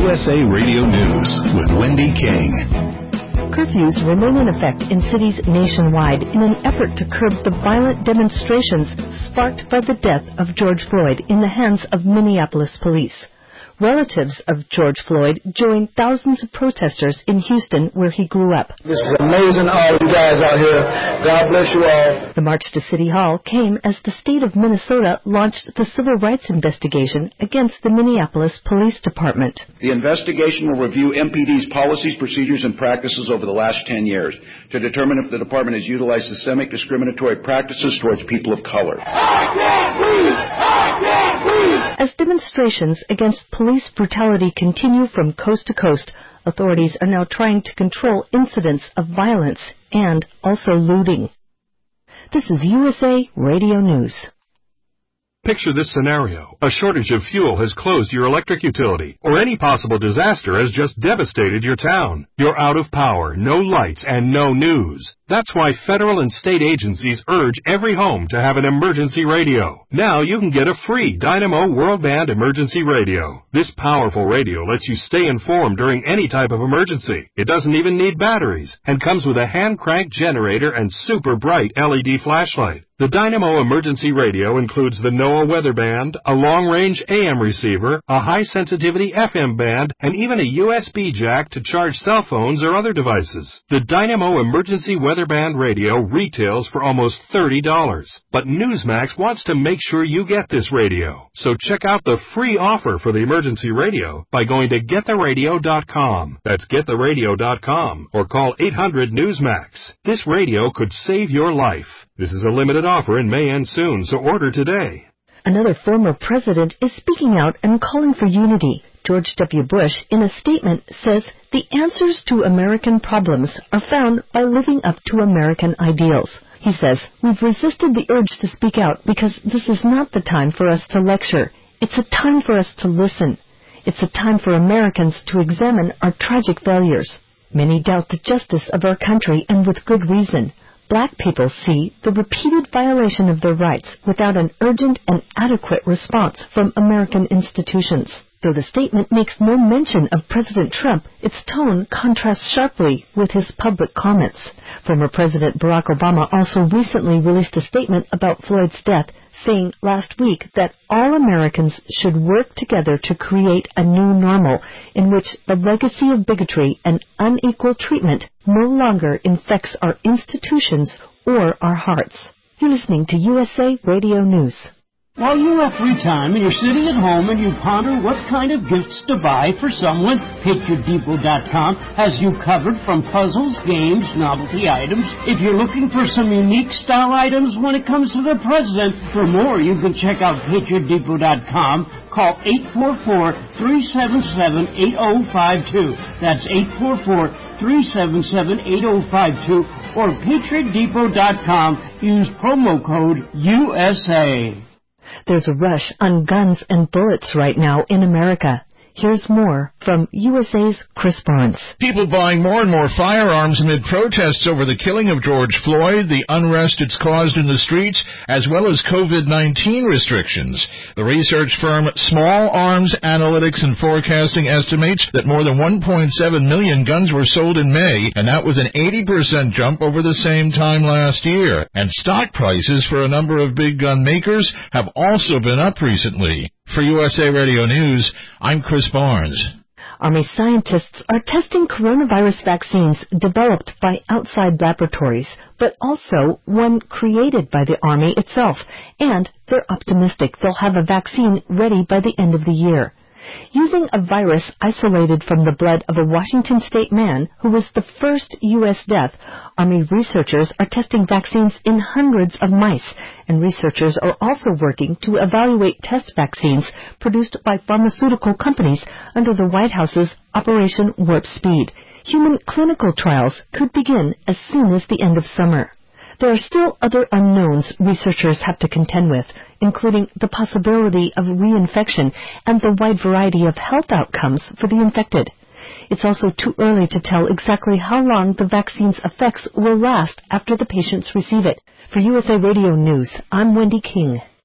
USA Radio News with Wendy King. Curfews remain in effect in cities nationwide in an effort to curb the violent demonstrations sparked by the death of George Floyd in the hands of Minneapolis police. Relatives of George Floyd joined thousands of protesters in Houston, where he grew up. This is amazing, all you guys out here. God bless you all. The march to City Hall came as the state of Minnesota launched the civil rights investigation against the Minneapolis Police Department. The investigation will review MPD's policies, procedures, and practices over the last 10 years to determine if the department has utilized systemic discriminatory practices towards people of color. I can't breathe! I can't breathe! As demonstrations against police brutality continue from coast to coast, authorities are now trying to control incidents of violence and also looting. This is USA Radio News. Picture this scenario. A shortage of fuel has closed your electric utility, or any possible disaster has just devastated your town. You're out of power, no lights, and no news. That's why federal and state agencies urge every home to have an emergency radio. Now you can get a free Dynamo World Band emergency radio. This powerful radio lets you stay informed during any type of emergency. It doesn't even need batteries, and comes with a hand-crank generator and super bright LED flashlight. The Dynamo Emergency Radio includes the NOAA Weather Band, a long-range AM receiver, a high-sensitivity FM band, and even a USB jack to charge cell phones or other devices. The Dynamo Emergency Weather Band Radio retails for almost $30. But Newsmax wants to make sure you get this radio. So check out the free offer for the emergency radio by going to GetTheRadio.com. That's GetTheRadio.com, or call 800-NEWSMAX. This radio could save your life. This is a limited offer and may end soon, so order today. Another former president is speaking out and calling for unity. George W. Bush, in a statement, says the answers to American problems are found by living up to American ideals. He says, we've resisted the urge to speak out because this is not the time for us to lecture. It's a time for us to listen. It's a time for Americans to examine our tragic failures. Many doubt the justice of our country, and with good reason. Black people see the repeated violation of their rights without an urgent and adequate response from American institutions. Though the statement makes no mention of President Trump, its tone contrasts sharply with his public comments. Former President Barack Obama also recently released a statement about Floyd's death, saying last week that all Americans should work together to create a new normal in which the legacy of bigotry and unequal treatment no longer infects our institutions or our hearts. You're listening to USA Radio News. While you have free time and you're sitting at home and you ponder what kind of gifts to buy for someone, PatriotDepot.com has you covered from puzzles, games, novelty items. If you're looking for some unique style items when it comes to the president, for more you can check out PatriotDepot.com. Call 844-377-8052. That's 844-377-8052 or PatriotDepot.com. Use promo code USA. There's a rush on guns and bullets right now in America. Here's more from USA's Chris Barnes. People buying more and more firearms amid protests over the killing of George Floyd, the unrest it's caused in the streets, as well as COVID-19 restrictions. The research firm Small Arms Analytics and Forecasting estimates that more than 1.7 million guns were sold in May, and that was an 80% jump over the same time last year. And stock prices for a number of big gun makers have also been up recently. For USA Radio News, I'm Chris Barnes. Army scientists are testing coronavirus vaccines developed by outside laboratories, but also one created by the Army itself, and they're optimistic they'll have a vaccine ready by the end of the year. Using a virus isolated from the blood of a Washington state man who was the first U.S. death, Army researchers are testing vaccines in hundreds of mice, and researchers are also working to evaluate test vaccines produced by pharmaceutical companies under the White House's Operation Warp Speed. Human clinical trials could begin as soon as the end of summer. There are still other unknowns researchers have to contend with, including the possibility of reinfection and the wide variety of health outcomes for the infected. It's also too early to tell exactly how long the vaccine's effects will last after the patients receive it. For USA Radio News, I'm Wendy King.